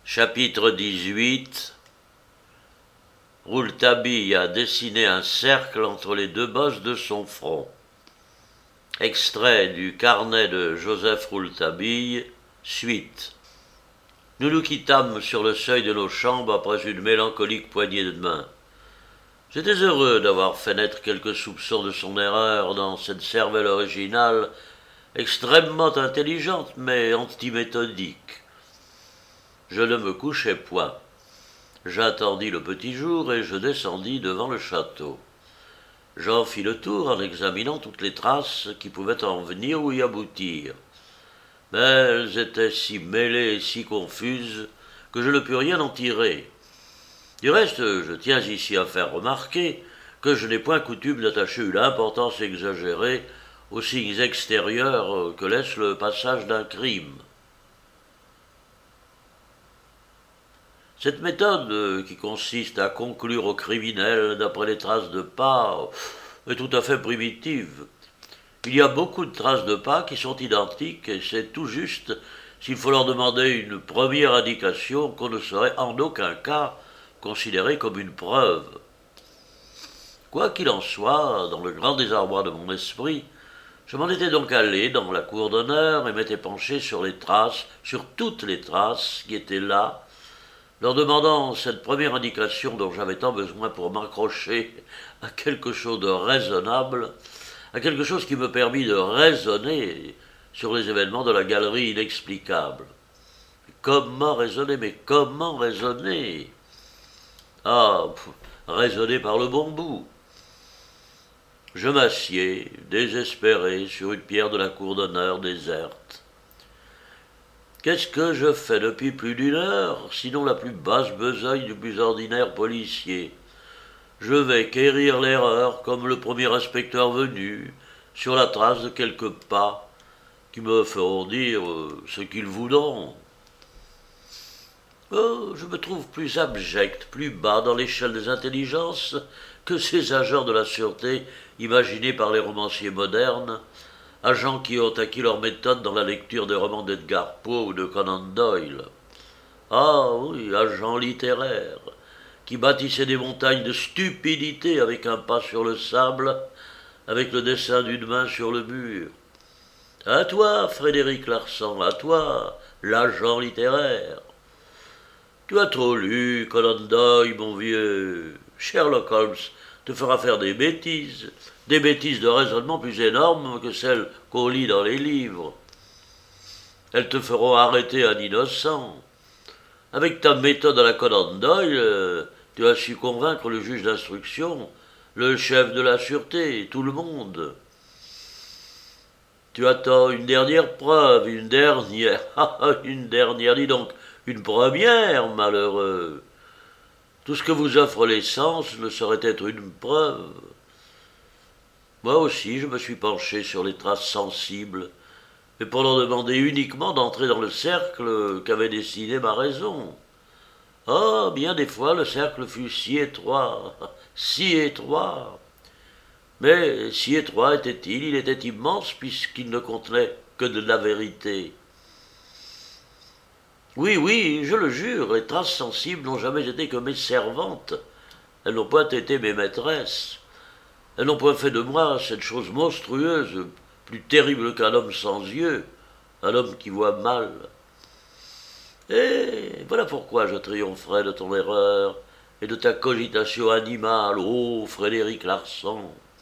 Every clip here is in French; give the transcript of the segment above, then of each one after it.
Chapitre 18. Rouletabille a dessiné un cercle entre les deux bosses de son front. Extrait du carnet de Joseph Rouletabille, suite. Nous nous quittâmes sur le seuil de nos chambres après une mélancolique poignée de main. J'étais heureux d'avoir fait naître quelques soupçons de son erreur dans cette cervelle originale, extrêmement intelligente mais antiméthodique. Je ne me couchai point. J'attendis le petit jour et je descendis devant le château. J'en fis le tour en examinant toutes les traces qui pouvaient en venir ou y aboutir. Mais elles étaient si mêlées et si confuses que je ne pus rien en tirer. Du reste, je tiens ici à faire remarquer que je n'ai point coutume d'attacher une importance exagérée aux signes extérieurs que laisse le passage d'un crime. Cette méthode, qui consiste à conclure au criminel d'après les traces de pas, est tout à fait primitive. Il y a beaucoup de traces de pas qui sont identiques, et c'est tout juste s'il faut leur demander une première indication qu'on ne saurait en aucun cas considérer comme une preuve. Quoi qu'il en soit, dans le grand désarroi de mon esprit, je m'en étais donc allé dans la cour d'honneur et m'étais penché sur les traces, sur toutes les traces qui étaient là, leur demandant cette première indication dont j'avais tant besoin pour m'accrocher à quelque chose de raisonnable, à quelque chose qui me permit de raisonner sur les événements de la galerie inexplicable. Comment raisonner? Mais comment raisonner? Raisonner par le bon bout. Je m'assieds, désespéré, sur une pierre de la cour d'honneur déserte. Qu'est-ce que je fais depuis plus d'une heure, sinon la plus basse besogne du plus ordinaire policier? Je vais quérir l'erreur, comme le premier inspecteur venu, sur la trace de quelques pas qui me feront dire ce qu'ils voudront. Oh, je me trouve plus abject, plus bas dans l'échelle des intelligences que ces agents de la sûreté imaginés par les romanciers modernes, agents qui ont acquis leur méthode dans la lecture des romans d'Edgar Poe ou de Conan Doyle. Ah oui, agents littéraires, qui bâtissaient des montagnes de stupidité avec un pas sur le sable, avec le dessin d'une main sur le mur. À toi, Frédéric Larsan, à toi, l'agent littéraire. Tu as trop lu Conan Doyle, mon vieux. Sherlock Holmes te fera faire des bêtises de raisonnement plus énormes que celles qu'on lit dans les livres. Elles te feront arrêter un innocent. Avec ta méthode à la Conan Doyle, tu as su convaincre le juge d'instruction, le chef de la sûreté, tout le monde. Tu attends une dernière preuve, une dernière, dis donc, une première, malheureux. Tout ce que vous offre les sens ne saurait être une preuve. Moi aussi, je me suis penché sur les traces sensibles, mais pour leur demander uniquement d'entrer dans le cercle qu'avait dessiné ma raison. Ah, bien des fois, le cercle fut si étroit, si étroit. Mais si étroit était-il, il était immense puisqu'il ne contenait que de la vérité. Oui, je le jure, les traces sensibles n'ont jamais été que mes servantes. Elles n'ont point été mes maîtresses. Elles n'ont point fait de moi cette chose monstrueuse, plus terrible qu'un homme sans yeux, un homme qui voit mal. Et voilà pourquoi je triompherai de ton erreur et de ta cogitation animale, ô Frédéric Larsan.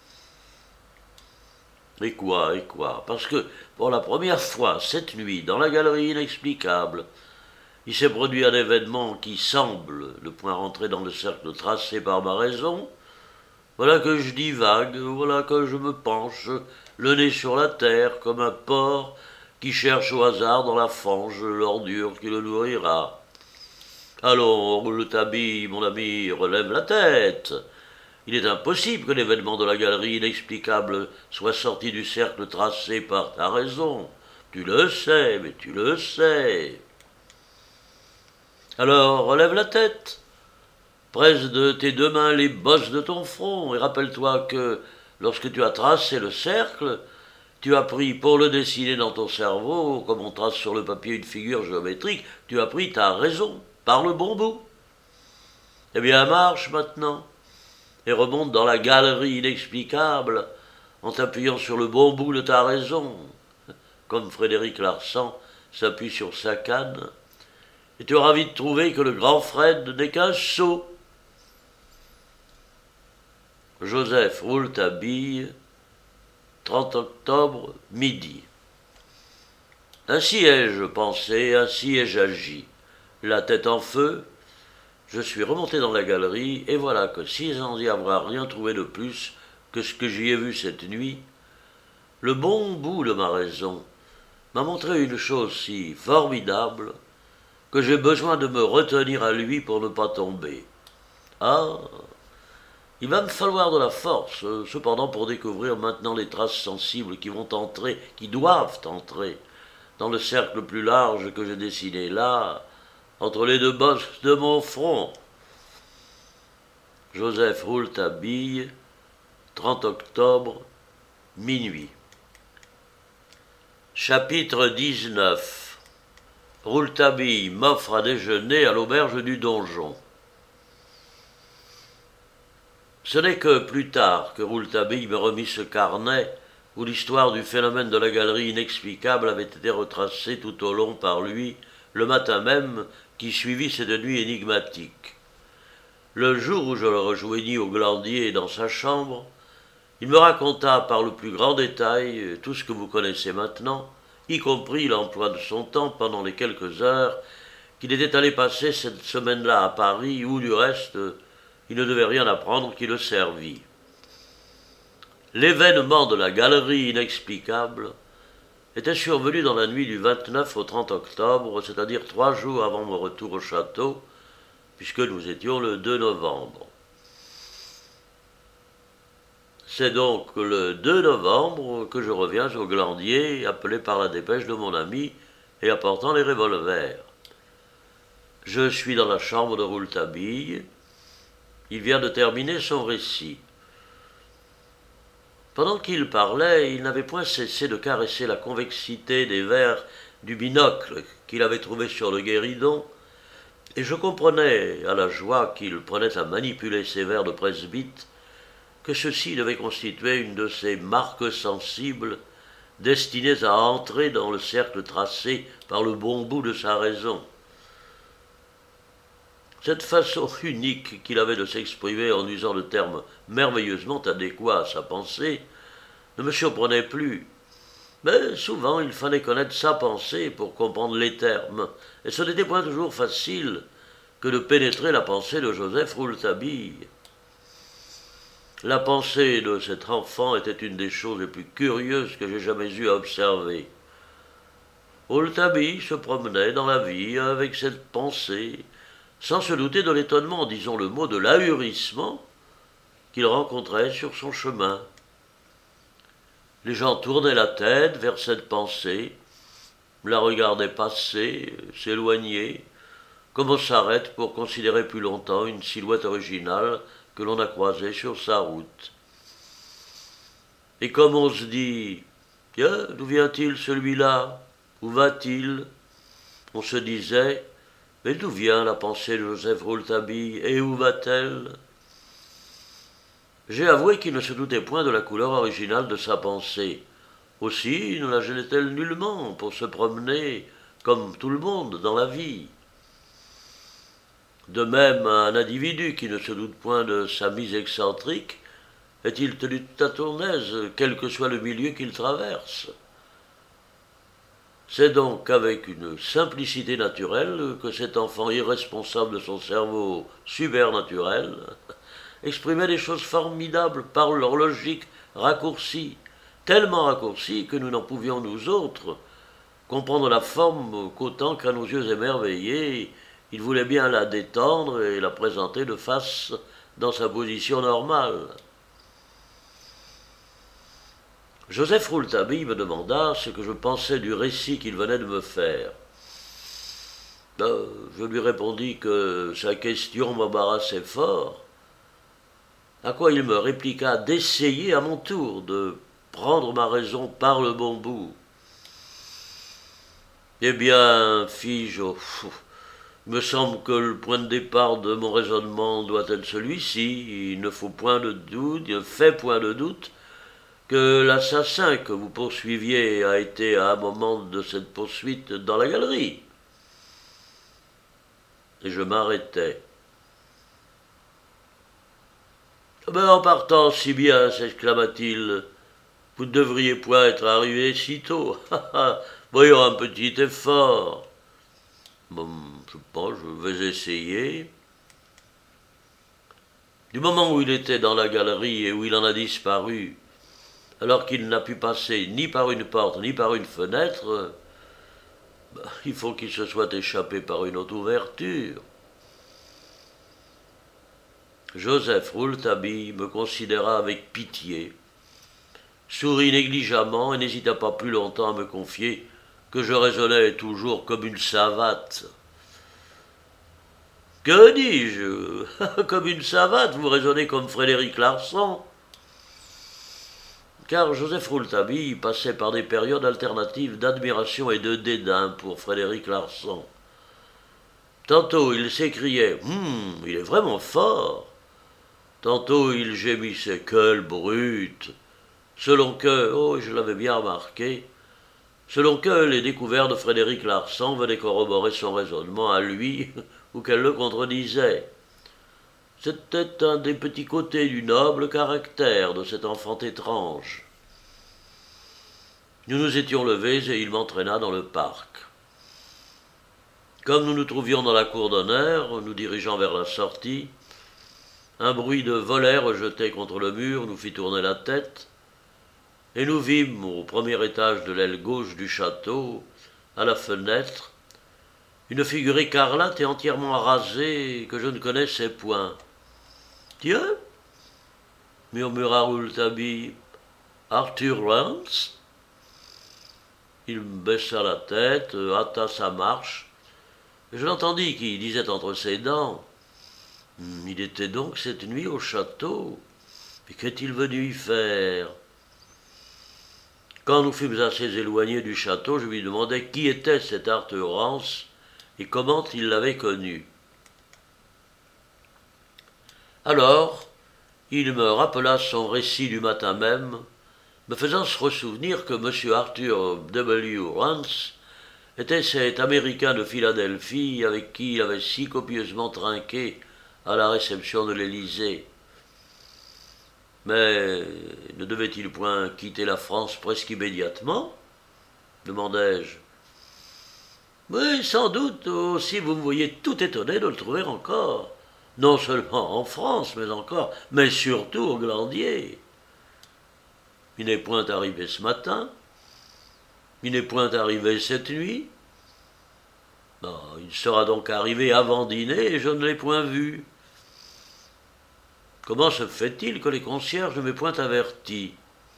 Et quoi? Parce que, pour la première fois, cette nuit, dans la galerie inexplicable, il s'est produit un événement qui semble ne point rentrer dans le cercle tracé par ma raison. Voilà que je divague, voilà que je me penche, le nez sur la terre, comme un porc qui cherche au hasard dans la fange l'ordure qui le nourrira. Allons, Rouletabille, mon ami, relève la tête. Il est impossible que l'événement de la galerie inexplicable soit sorti du cercle tracé par ta raison. Tu le sais, mais tu le sais. Alors, relève la tête. Presse de tes deux mains les bosses de ton front et rappelle-toi que, lorsque tu as tracé le cercle, tu as pris, pour le dessiner dans ton cerveau, comme on trace sur le papier une figure géométrique, tu as pris ta raison. par le bon bout. Eh bien, marche maintenant, et remonte dans la galerie inexplicable en t'appuyant sur le bon bout de ta raison, comme Frédéric Larsan s'appuie sur sa canne, et tu auras vite trouvé que le grand Fred n'est qu'un sot. Joseph Rouletabille, 30 octobre, midi. Ainsi ai-je pensé, ainsi ai-je agi. La tête en feu, je suis remonté dans la galerie, et voilà que, sans y avoir rien trouvé de plus que ce que j'y ai vu cette nuit, le bon bout de ma raison m'a montré une chose si formidable que j'ai besoin de me retenir à lui pour ne pas tomber. Ah, il va me falloir de la force, cependant, pour découvrir maintenant les traces sensibles qui vont entrer, qui doivent entrer, dans le cercle plus large que j'ai dessiné là, entre les deux bosses de mon front. Joseph Rouletabille, 30 octobre, minuit. Chapitre 19. Rouletabille m'offre à déjeuner à l'auberge du donjon. Ce n'est que plus tard que Rouletabille me remit ce carnet où l'histoire du phénomène de la galerie inexplicable avait été retracée tout au long par lui, le matin même qui suivit cette nuit énigmatique. Le jour où je le rejoignis au Glandier dans sa chambre, il me raconta par le plus grand détail tout ce que vous connaissez maintenant, y compris l'emploi de son temps pendant les quelques heures qu'il était allé passer cette semaine-là à Paris, où, du reste, il ne devait rien apprendre qui le servît. L'événement de la galerie inexplicable était survenu dans la nuit du 29 au 30 octobre, c'est-à-dire 3 jours avant mon retour au château, puisque nous étions le 2 novembre. C'est donc le 2 novembre que je reviens au Glandier, appelé par la dépêche de mon ami et apportant les revolvers. Je suis dans la chambre de Rouletabille. Il vient de terminer son récit. Pendant qu'il parlait, il n'avait point cessé de caresser la convexité des verres du binocle qu'il avait trouvé sur le guéridon, et je comprenais, à la joie qu'il prenait à manipuler ces verres de presbyte, que ceci devait constituer une de ces marques sensibles destinées à entrer dans le cercle tracé par le bon bout de sa raison. Cette façon unique qu'il avait de s'exprimer en usant de termes merveilleusement adéquats à sa pensée ne me surprenait plus. Mais souvent il fallait connaître sa pensée pour comprendre les termes, et ce n'était point toujours facile que de pénétrer la pensée de Joseph Rouletabille. La pensée de cet enfant était une des choses les plus curieuses que j'ai jamais eu à observer. Rouletabille se promenait dans la vie avec cette pensée, sans se douter de l'étonnement, disons le mot, de l'ahurissement qu'il rencontrait sur son chemin. Les gens tournaient la tête vers cette pensée, la regardaient passer, s'éloigner, comme on s'arrête pour considérer plus longtemps une silhouette originale que l'on a croisée sur sa route. Et comme on se dit « Tiens, d'où vient-il celui-là? Où va-t-il » on se disait « Mais d'où vient la pensée de Joseph Rouletabille et où va-t-elle » J'ai avoué qu'il ne se doutait point de la couleur originale de sa pensée. Aussi ne la gênait-elle nullement pour se promener, comme tout le monde, dans la vie. De même, un individu qui ne se doute point de sa mise excentrique est-il tenu tout à son aise, quel que soit le milieu qu'il traverse. C'est donc avec une simplicité naturelle que cet enfant irresponsable de son cerveau supernaturel exprimait des choses formidables par leur logique raccourcie, tellement raccourcie que nous n'en pouvions nous autres comprendre la forme qu'autant qu'à nos yeux émerveillés, il voulait bien la détendre et la présenter de face dans sa position normale. Joseph Rouletabille me demanda ce que je pensais du récit qu'il venait de me faire. Je lui répondis que sa question m'embarrassait fort, à quoi il me répliqua d'essayer à mon tour de prendre ma raison par le bon bout. Eh bien, fis-je, Il me semble que le point de départ de mon raisonnement doit être celui-ci. Il ne faut point de doute, il ne fait point de doute que l'assassin que vous poursuiviez a été à un moment de cette poursuite dans la galerie. Et je m'arrêtai. Ben, en partant si bien, s'exclama-t-il, vous ne devriez point être arrivé si tôt. Voyons un petit effort. Bon, je pense, je vais essayer. Du moment où il était dans la galerie et où il en a disparu, alors qu'il n'a pu passer ni par une porte ni par une fenêtre, il faut qu'il se soit échappé par une autre ouverture. Joseph Rouletabille me considéra avec pitié, sourit négligemment et n'hésita pas plus longtemps à me confier que je raisonnais toujours comme une savate. Que dis-je? Comme une savate, vous raisonnez comme Frédéric Larsan. Car Joseph Rouletabille passait par des périodes alternatives d'admiration et de dédain pour Frédéric Larsan. Tantôt il s'écriait « il est vraiment fort !» Tantôt il gémissait « quelle brute !» Selon que, je l'avais bien remarqué, selon que les découvertes de Frédéric Larsan venaient corroborer son raisonnement à lui ou qu'elles le contredisaient. C'était un des petits côtés du noble caractère de cet enfant étrange. Nous nous étions levés et il m'entraîna dans le parc. Comme nous nous trouvions dans la cour d'honneur, nous dirigeant vers la sortie, un bruit de volets rejetés contre le mur nous fit tourner la tête, et nous vîmes au premier étage de l'aile gauche du château, à la fenêtre, une figure écarlate et entièrement rasée que je ne connaissais point. « Tiens » murmura Rouletabille, « Arthur Rance ?» Il baissa la tête, hâta sa marche, et je l'entendis qui disait entre ses dents « Il était donc cette nuit au château, mais qu'est-il venu y faire ?» Quand nous fûmes assez éloignés du château, je lui demandai qui était cet Arthur Rance et comment il l'avait connu. Alors, il me rappela son récit du matin même, me faisant se ressouvenir que M. Arthur W. Rance était cet Américain de Philadelphie avec qui il avait si copieusement trinqué à la réception de l'Élysée. Mais ne devait-il point quitter la France presque immédiatement ? Demandai-je. Oui, sans doute, aussi vous me voyez tout étonné de le trouver encore. Non seulement en France, mais surtout au Glandier. Il n'est point arrivé ce matin. Il n'est point arrivé cette nuit. Non, il sera donc arrivé avant dîner et je ne l'ai point vu. Comment se fait-il que les concierges ne m'aient point averti ?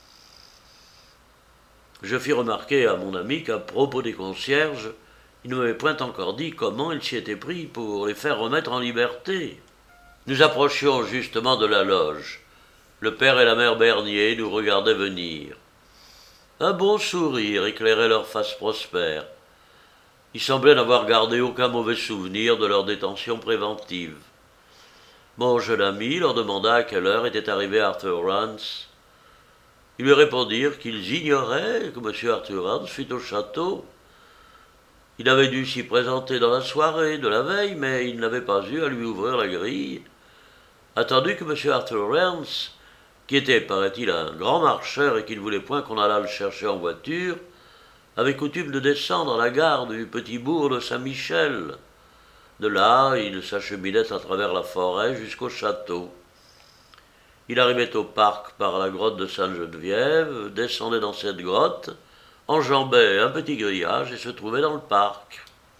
Je fis remarquer à mon ami qu'à propos des concierges, il ne m'avait point encore dit comment il s'y était pris pour les faire remettre en liberté. Nous approchions justement de la loge. Le père et la mère Bernier nous regardaient venir. Un bon sourire éclairait leur face prospère. Ils semblaient n'avoir gardé aucun mauvais souvenir de leur détention préventive. Mon jeune ami leur demanda à quelle heure était arrivé Arthur Rance. Ils lui répondirent qu'ils ignoraient que M. Arthur Rance fût au château. Il avait dû s'y présenter dans la soirée de la veille, mais il n'avait pas eu à lui ouvrir la grille, attendu que M. Arthur Rance, qui était, paraît-il, un grand marcheur et qui ne voulait point qu'on allât le chercher en voiture, avait coutume de descendre à la gare du petit bourg de Saint-Michel. De là, il s'acheminait à travers la forêt jusqu'au château. Il arrivait au parc par la grotte de Sainte-Geneviève, descendait dans cette grotte, enjambait un petit grillage et se trouvait dans le parc.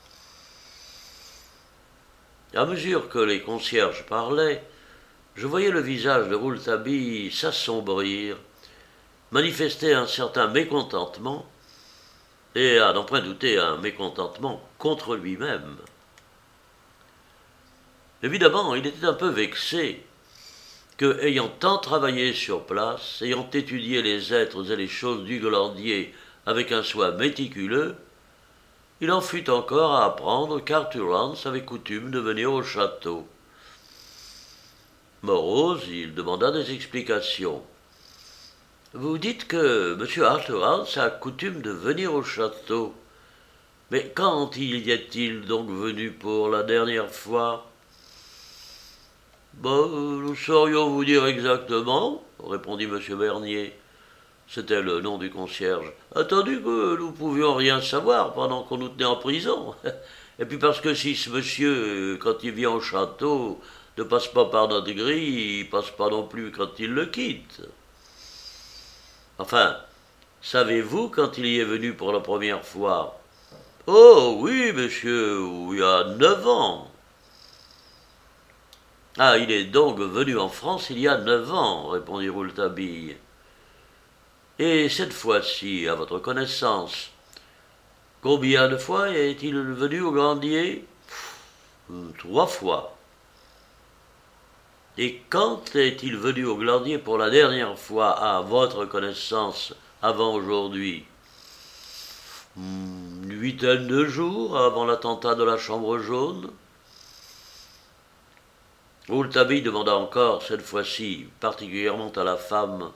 À mesure que les concierges parlaient, je voyais le visage de Rouletabille s'assombrir, manifester un certain mécontentement, et à n'en point douter un mécontentement contre lui-même. Évidemment, il était un peu vexé que, ayant tant travaillé sur place, ayant étudié les êtres et les choses du Glandier avec un soin méticuleux, il en fut encore à apprendre qu'Arthur Rance avait coutume de venir au château. Morose, il demanda des explications. Vous dites que M. Arthur Rance a coutume de venir au château. Mais quand y est-il donc venu pour la dernière fois? Nous saurions vous dire exactement, répondit M. Bernier. C'était le nom du concierge. Attendu que nous pouvions rien savoir pendant qu'on nous tenait en prison. Et puis parce que si ce monsieur, quand il vient au château, ne passe pas par notre grille, il passe pas non plus quand il le quitte. Enfin, savez-vous quand il y est venu pour la première fois? Oh oui, monsieur, il y a 9 ans. Ah, il est donc venu en France il y a 9 ans, répondit Rouletabille. Et cette fois-ci, à votre connaissance, combien de fois est-il venu au Glandier? 3 fois. Et quand est-il venu au Glandier pour la dernière fois, à votre connaissance, avant aujourd'hui? Une huitaine de jours avant l'attentat de la Chambre jaune. Rouletabille demanda encore, cette fois-ci, particulièrement à la femme,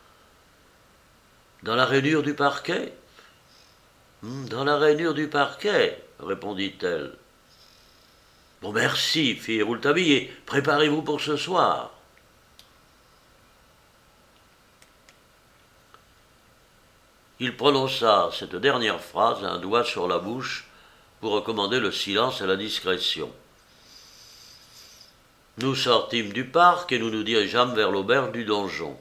dans la rainure du parquet? Dans la rainure du parquet, répondit-elle. Bon, merci, fit Rouletabille, et préparez-vous pour ce soir. Il prononça cette dernière phrase, un doigt sur la bouche, pour recommander le silence et la discrétion. Nous sortîmes du parc et nous nous dirigeâmes vers l'auberge du donjon.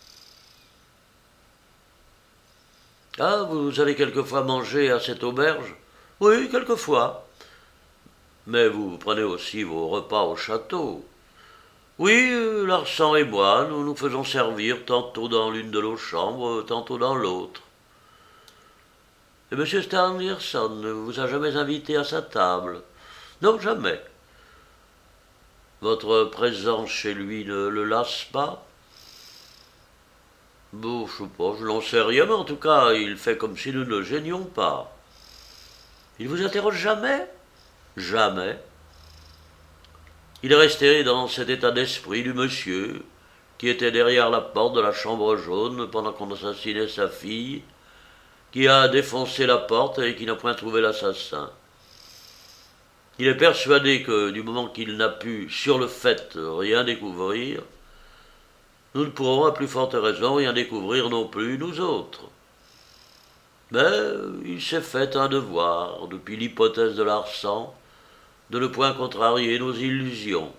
Ah, vous allez quelquefois manger à cette auberge? Oui, quelquefois. Mais vous prenez aussi vos repas au château. Oui, Larsan et moi, nous nous faisons servir tantôt dans l'une de nos chambres, tantôt dans l'autre. Et M. Stangerson ne vous a jamais invité à sa table? Non, jamais. Votre présence chez lui ne le lasse pas? Bon, je sais pas, je n'en sais rien, mais en tout cas, il fait comme si nous ne le gênions pas. Il vous interroge jamais? Jamais. Il est resté dans cet état d'esprit du monsieur qui était derrière la porte de la chambre jaune pendant qu'on assassinait sa fille, qui a défoncé la porte et qui n'a point trouvé l'assassin. Il est persuadé que du moment qu'il n'a pu, sur le fait, rien découvrir, nous ne pourrons à plus forte raison rien découvrir non plus, nous autres. Mais il s'est fait un devoir, depuis l'hypothèse de Larsan, de ne point contrarier nos illusions.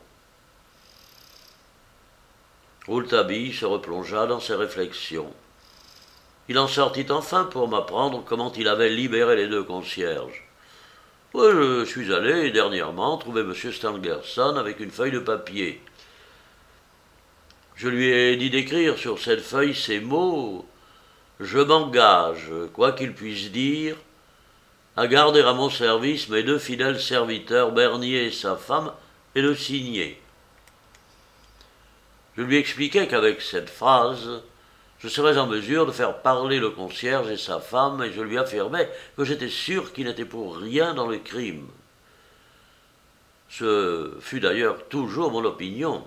Rouletabille se replongea dans ses réflexions. Il en sortit enfin pour m'apprendre comment il avait libéré les 2 concierges. Oui, je suis allé dernièrement trouver M. Stangerson avec une feuille de papier. Je lui ai dit d'écrire sur cette feuille ces mots « Je m'engage, quoi qu'il puisse dire, à garder à mon service mes 2 fidèles serviteurs, Bernier et sa femme, et de signer. » Je lui expliquai qu'avec cette phrase, je serais en mesure de faire parler le concierge et sa femme, et je lui affirmai que j'étais sûr qu'il n'était pour rien dans le crime. Ce fut d'ailleurs toujours mon opinion.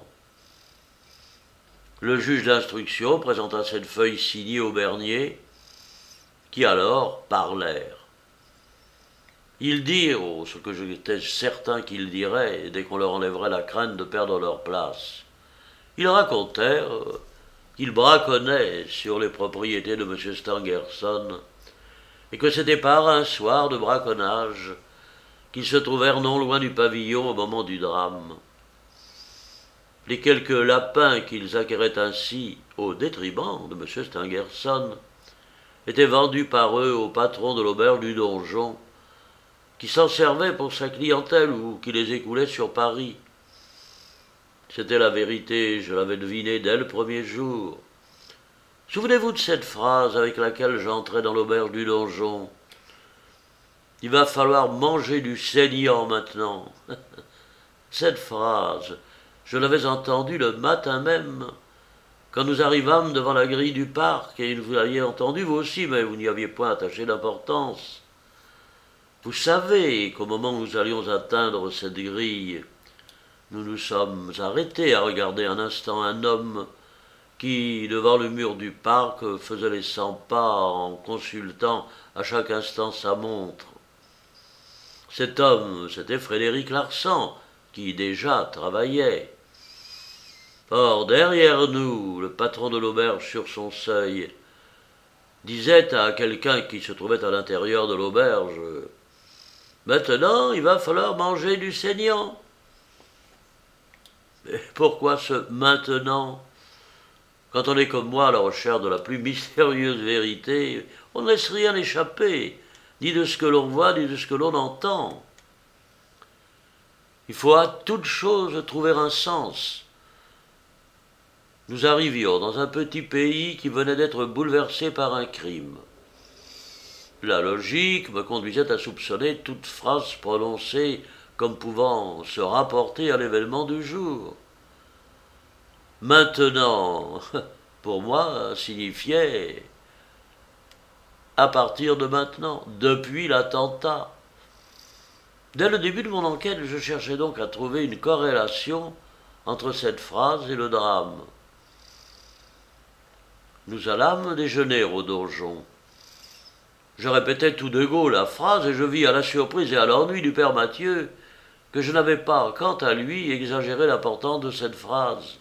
Le juge d'instruction présenta cette feuille signée au Bernier, qui alors parlèrent. Ils dirent, ce que j'étais certain qu'ils diraient, dès qu'on leur enlèverait la crainte de perdre leur place. Ils racontèrent qu'ils braconnaient sur les propriétés de M. Stangerson, et que c'était par un soir de braconnage qu'ils se trouvèrent non loin du pavillon au moment du drame. Les quelques lapins qu'ils acquéraient ainsi au détriment de M. Stangerson étaient vendus par eux au patron de l'auberge du donjon, qui s'en servait pour sa clientèle ou qui les écoulait sur Paris. C'était la vérité, je l'avais deviné dès le premier jour. Souvenez-vous de cette phrase avec laquelle j'entrais dans l'auberge du donjon. Il va falloir manger du saignant maintenant. Cette phrase, je l'avais entendue le matin même, quand nous arrivâmes devant la grille du parc, et vous l'aviez entendue vous aussi, mais vous n'y aviez point attaché d'importance. Vous savez qu'au moment où nous allions atteindre cette grille, nous nous sommes arrêtés à regarder un instant un homme qui, devant le mur du parc, faisait les 100 pas en consultant à chaque instant sa montre. Cet homme, c'était Frédéric Larsan, qui déjà travaillait. Or, derrière nous, le patron de l'auberge sur son seuil disait à quelqu'un qui se trouvait à l'intérieur de l'auberge « Maintenant, il va falloir manger du saignant. » Et pourquoi ce « maintenant » ? Quand on est comme moi à la recherche de la plus mystérieuse vérité, on ne laisse rien échapper, ni de ce que l'on voit, ni de ce que l'on entend. Il faut à toute chose trouver un sens. Nous arrivions dans un petit pays qui venait d'être bouleversé par un crime. La logique me conduisait à soupçonner toute phrase prononcée comme pouvant se rapporter à l'événement du jour. Maintenant, pour moi, signifiait à partir de maintenant, depuis l'attentat. Dès le début de mon enquête, je cherchais donc à trouver une corrélation entre cette phrase et le drame. Nous allâmes déjeuner au donjon. Je répétais tout de go la phrase et je vis à la surprise et à l'ennui du père Mathieu que je n'avais pas, quant à lui, exagéré l'importance de cette phrase.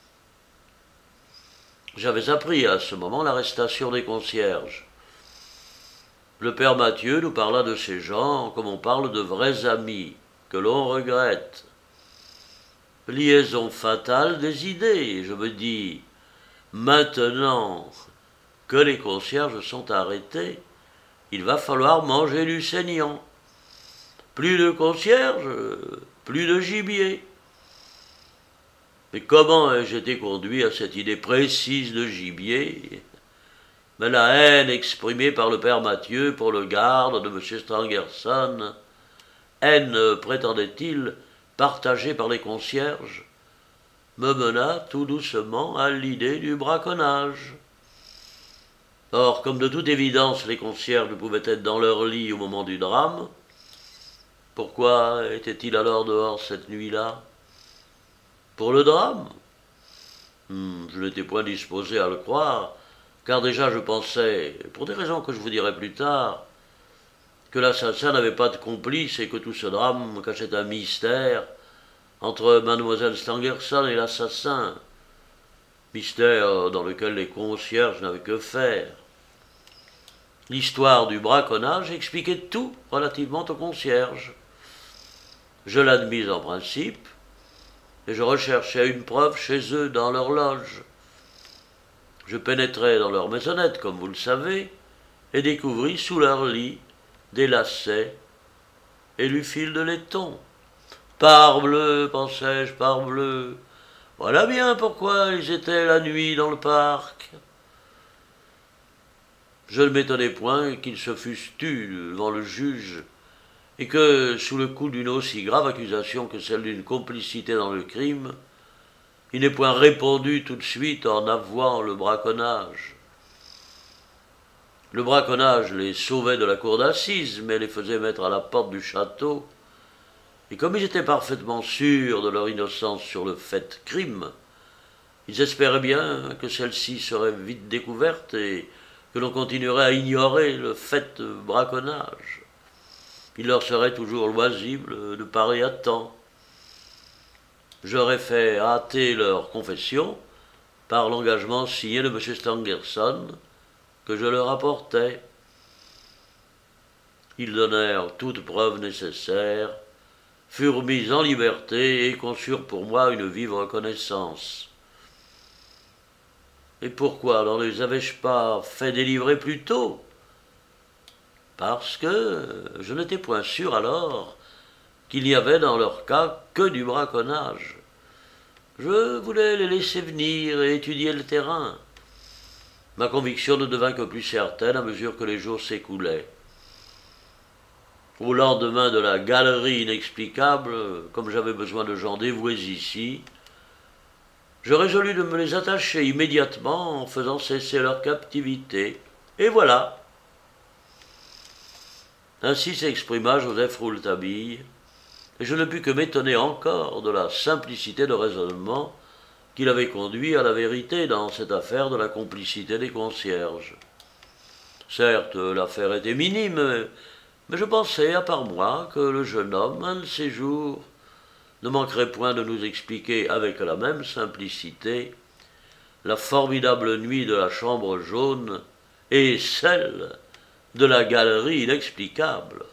J'avais appris à ce moment l'arrestation des concierges. Le père Mathieu nous parla de ces gens comme on parle de vrais amis, que l'on regrette. Liaison fatale des idées, je me dis, maintenant que les concierges sont arrêtés, il va falloir manger du saignant. Plus de concierges, plus de gibier. Mais comment ai-je été conduit à cette idée précise de gibier ? Mais la haine exprimée par le père Mathieu pour le garde de M. Stangerson, haine, prétendait-il, partagée par les concierges, me mena tout doucement à l'idée du braconnage. Or, comme de toute évidence les concierges pouvaient être dans leur lit au moment du drame, pourquoi étaient-ils alors dehors cette nuit-là ? Pour le drame ? Je n'étais point disposé à le croire, car déjà je pensais, pour des raisons que je vous dirai plus tard, que l'assassin n'avait pas de complice et que tout ce drame cachait un mystère entre mademoiselle Stangerson et l'assassin, mystère dans lequel les concierges n'avaient que faire. L'histoire du braconnage expliquait tout relativement aux concierges. Je l'admis en principe, et je recherchais une preuve chez eux dans leur loge. Je pénétrai dans leur maisonnette, comme vous le savez, et découvris sous leur lit des lacets et du fil de laiton. Parbleu, pensai-je, parbleu, voilà bien pourquoi ils étaient la nuit dans le parc. Je ne m'étonnais point qu'ils se fussent tus devant le juge, et que, sous le coup d'une aussi grave accusation que celle d'une complicité dans le crime, il n'ait point répondu tout de suite en avouant le braconnage. Le braconnage les sauvait de la cour d'assises, mais les faisait mettre à la porte du château, et comme ils étaient parfaitement sûrs de leur innocence sur le fait crime, ils espéraient bien que celle-ci serait vite découverte et que l'on continuerait à ignorer le fait braconnage. Il leur serait toujours loisible de parer à temps. J'aurais fait hâter leur confession par l'engagement signé de M. Stangerson que je leur apportais. Ils donnèrent toute preuve nécessaire, furent mis en liberté et conçurent pour moi une vive reconnaissance. Et pourquoi n'en les avais-je pas fait délivrer plus tôt ? Parce que je n'étais point sûr alors qu'il n'y avait dans leur cas que du braconnage. Je voulais les laisser venir et étudier le terrain. Ma conviction ne devint que plus certaine à mesure que les jours s'écoulaient. Au lendemain de la galerie inexplicable, comme j'avais besoin de gens dévoués ici, je résolus de me les attacher immédiatement en faisant cesser leur captivité. Et voilà. Ainsi s'exprima Joseph Rouletabille, et je ne pus que m'étonner encore de la simplicité de raisonnement qui l'avait conduit à la vérité dans cette affaire de la complicité des concierges. Certes, l'affaire était minime, mais je pensais, à part moi, que le jeune homme, un de ces jours, ne manquerait point de nous expliquer avec la même simplicité la formidable nuit de la chambre jaune et celle de la galerie inexplicable.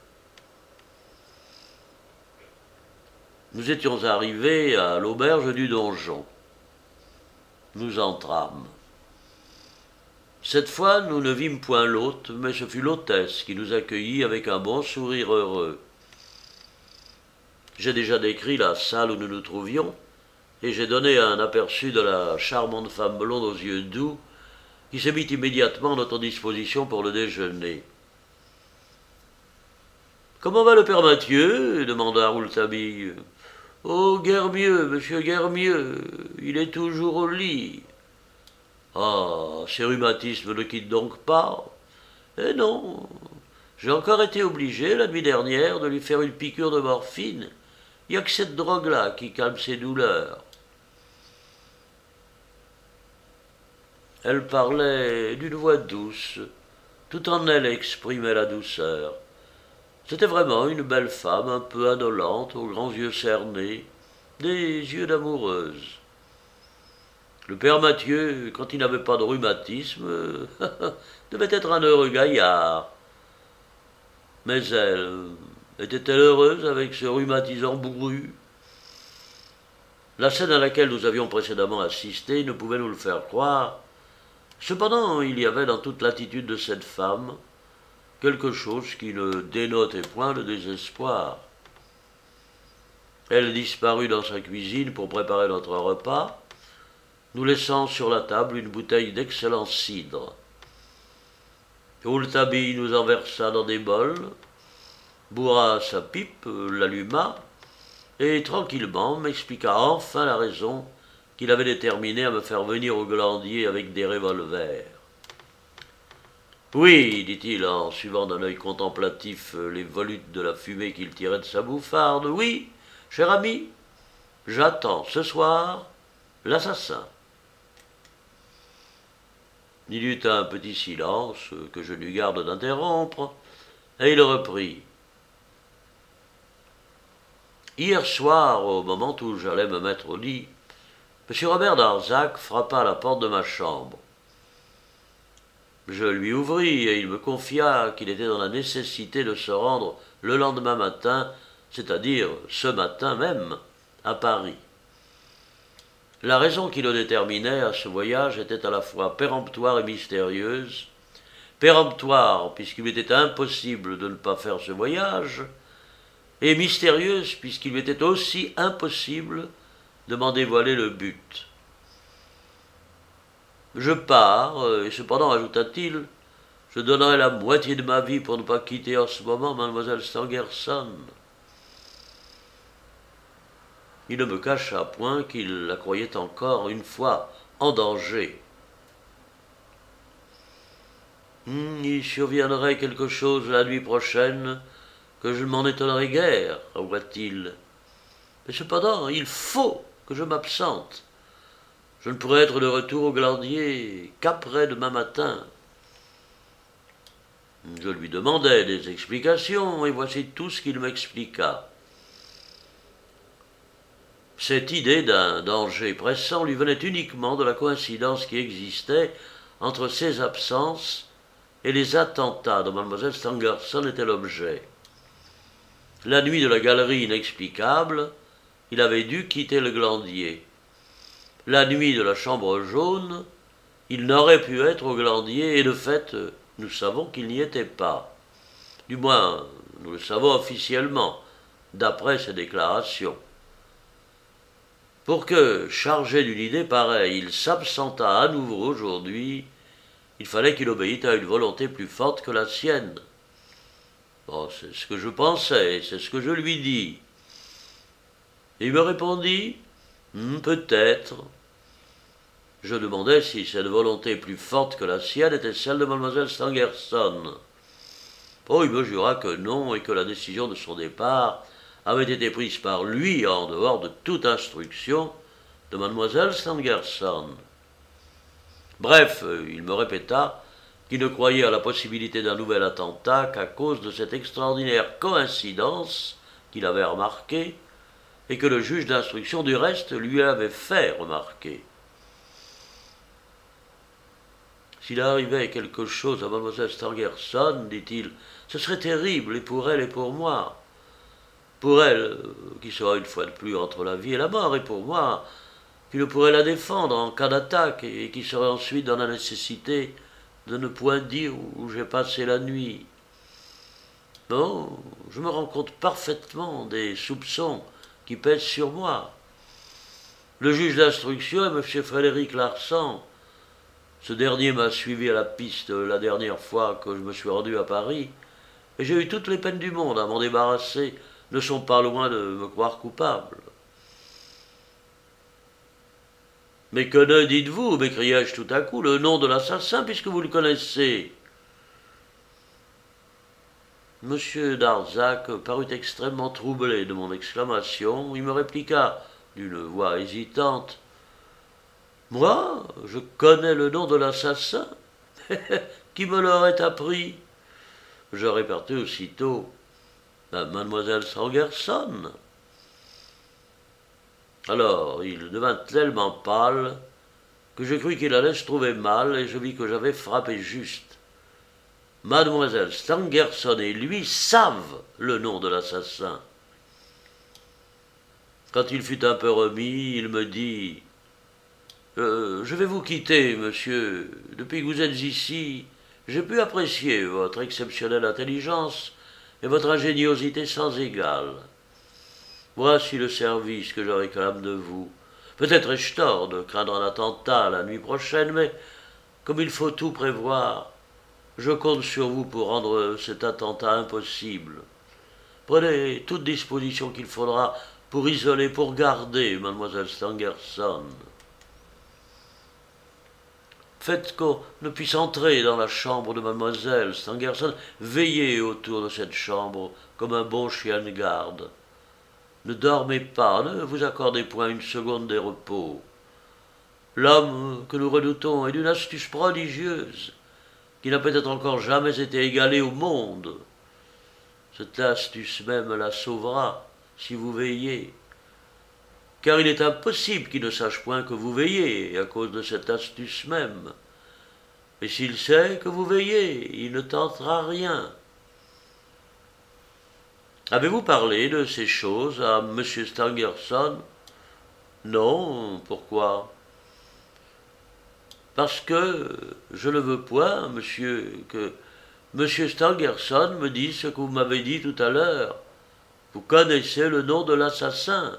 Nous étions arrivés à l'auberge du donjon. Nous entrâmes. Cette fois, nous ne vîmes point l'hôte, mais ce fut l'hôtesse qui nous accueillit avec un bon sourire heureux. J'ai déjà décrit la salle où nous nous trouvions, et j'ai donné un aperçu de la charmante femme blonde aux yeux doux, qui se mit immédiatement à notre disposition pour le déjeuner. « Comment va le père Mathieu » demanda Rouletabille. « Oh, guère mieux, monsieur, guère mieux. Il est toujours au lit. »« Ah, ces rhumatismes ne quittent donc pas ?»« Eh non, j'ai encore été obligé, la nuit dernière, de lui faire une piqûre de morphine. Il n'y a que cette drogue-là qui calme ses douleurs. » Elle parlait d'une voix douce, tout en elle exprimait la douceur. C'était vraiment une belle femme, un peu indolente, aux grands yeux cernés, des yeux d'amoureuse. Le père Mathieu, quand il n'avait pas de rhumatisme, devait être un heureux gaillard. Mais elle, était-elle heureuse avec ce rhumatisant bourru? La scène à laquelle nous avions précédemment assisté ne pouvait nous le faire croire. Cependant, il y avait dans toute l'attitude de cette femme quelque chose qui ne dénotait point le désespoir. Elle disparut dans sa cuisine pour préparer notre repas, nous laissant sur la table une bouteille d'excellent cidre. Rouletabille nous en versa dans des bols, bourra sa pipe, l'alluma, et tranquillement m'expliqua enfin la raison qu'il avait déterminé à me faire venir au Glandier avec des revolvers. « Oui, dit-il en suivant d'un œil contemplatif les volutes de la fumée qu'il tirait de sa bouffarde, oui, cher ami, j'attends ce soir l'assassin. » Il y eut un petit silence que je n'eus garde d'interrompre, et il reprit. « Hier soir, au moment où j'allais me mettre au lit, M. Robert Darzac frappa à la porte de ma chambre. Je lui ouvris et il me confia qu'il était dans la nécessité de se rendre le lendemain matin, c'est-à-dire ce matin même, à Paris. La raison qui le déterminait à ce voyage était à la fois péremptoire et mystérieuse. Péremptoire, puisqu'il m'était impossible de ne pas faire ce voyage, et mystérieuse, puisqu'il m'était aussi impossible de m'en dévoiler le but. Je pars, et cependant, ajouta-t-il, je donnerai la moitié de ma vie pour ne pas quitter en ce moment mademoiselle Stangerson. Il ne me cacha point qu'il la croyait encore une fois en danger. Il surviendrait quelque chose la nuit prochaine que je ne m'en étonnerai guère, avoua-t-il. Mais cependant, il faut que je m'absente. Je ne pourrai être de retour au Glandier qu'après demain matin. Je lui demandai des explications, et voici tout ce qu'il m'expliqua. Cette idée d'un danger pressant lui venait uniquement de la coïncidence qui existait entre ses absences et les attentats dont Mlle Stangerson était l'objet. La nuit de la galerie inexplicable, il avait dû quitter le Glandier. La nuit de la chambre jaune, il n'aurait pu être au Glandier, et de fait, nous savons qu'il n'y était pas. Du moins, nous le savons officiellement, d'après ses déclarations. Pour que, chargé d'une idée pareille, il s'absentât à nouveau aujourd'hui, il fallait qu'il obéît à une volonté plus forte que la sienne. Bon, c'est ce que je pensais, c'est ce que je lui dis. Et il me répondit « Peut-être ». Je demandai si cette volonté plus forte que la sienne était celle de Mlle Stangerson. Oh, il me jura que non et que la décision de son départ avait été prise par lui en dehors de toute instruction de mademoiselle Stangerson. Bref, il me répéta qu'il ne croyait à la possibilité d'un nouvel attentat qu'à cause de cette extraordinaire coïncidence qu'il avait remarquée et que le juge d'instruction du reste lui avait fait remarquer. S'il arrivait quelque chose à mademoiselle Stangerson, dit-il, ce serait terrible, et pour elle et pour moi. Pour elle, qui sera une fois de plus entre la vie et la mort, et pour moi, qui ne pourrait la défendre en cas d'attaque, et qui serait ensuite dans la nécessité de ne point dire où j'ai passé la nuit. Non, je me rends compte parfaitement des soupçons qui pèsent sur moi. Le juge d'instruction est M. Frédéric Larsan. Ce dernier m'a suivi à la piste la dernière fois que je me suis rendu à Paris, et j'ai eu toutes les peines du monde à m'en débarrasser, ne sont pas loin de me croire coupable. Mais que ne dites-vous, m'écriai-je tout à coup, le nom de l'assassin, puisque vous le connaissez? Monsieur Darzac parut extrêmement troublé de mon exclamation. Il me répliqua, d'une voix hésitante, « Moi, je connais le nom de l'assassin. Qui me l'aurait appris ?» Je répartis aussitôt, « Mademoiselle Stangerson. » Alors, il devint tellement pâle que je crus qu'il allait se trouver mal, et je vis que j'avais frappé juste. Mademoiselle Stangerson et lui savent le nom de l'assassin. Quand il fut un peu remis, il me dit « Je vais vous quitter, monsieur. Depuis que vous êtes ici, j'ai pu apprécier votre exceptionnelle intelligence et votre ingéniosité sans égale. Voici le service que je réclame de vous. Peut-être ai-je tort de craindre un attentat la nuit prochaine, mais comme il faut tout prévoir, je compte sur vous pour rendre cet attentat impossible. Prenez toute disposition qu'il faudra pour isoler, pour garder mademoiselle Stangerson. Faites qu'on ne puisse entrer dans la chambre de mademoiselle Stangerson. Veillez autour de cette chambre comme un bon chien de garde. Ne dormez pas, ne vous accordez point une seconde de repos. L'homme que nous redoutons est d'une astuce prodigieuse, qui n'a peut-être encore jamais été égalée au monde. Cette astuce même la sauvera, si vous veillez. Car il est impossible qu'il ne sache point que vous veillez, à cause de cette astuce même. Et s'il sait que vous veillez, il ne tentera rien. Avez-vous parlé de ces choses à M. Stangerson? Non, pourquoi? Parce que je ne veux point, monsieur, que M. Stangerson me dise ce que vous m'avez dit tout à l'heure. Vous connaissez le nom de l'assassin.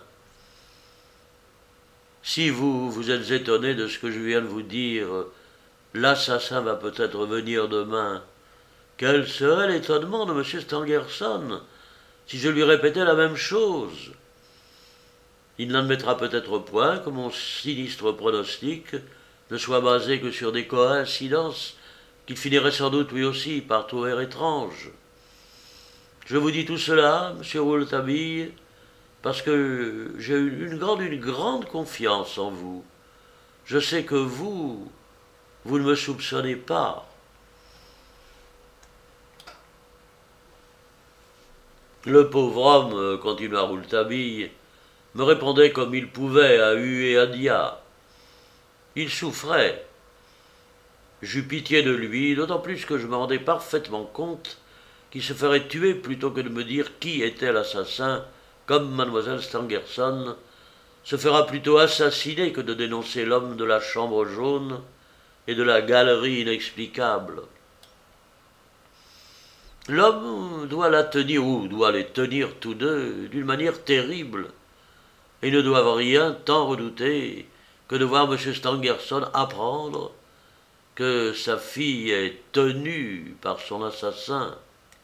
Si vous êtes étonné de ce que je viens de vous dire, l'assassin va peut-être venir demain. Quel serait l'étonnement de M. Stangerson si je lui répétais la même chose? Il n'admettra peut-être point que mon sinistre pronostic ne soit basé que sur des coïncidences qu'il finirait sans doute lui aussi par trouver étranges. Je vous dis tout cela, M. Rouletabille, parce que j'ai une grande confiance en vous. Je sais que vous ne me soupçonnez pas. Le pauvre homme, continua Rouletabille, me répondait comme il pouvait à Hu et à Dia. Il souffrait. J'eus pitié de lui, d'autant plus que je me rendais parfaitement compte qu'il se ferait tuer plutôt que de me dire qui était l'assassin, comme mademoiselle Stangerson se fera plutôt assassiner que de dénoncer l'homme de la chambre jaune et de la galerie inexplicable. L'homme doit la tenir, ou doit les tenir tous deux, d'une manière terrible, et ils ne doivent rien tant redouter que de voir M. Stangerson apprendre que sa fille est tenue par son assassin.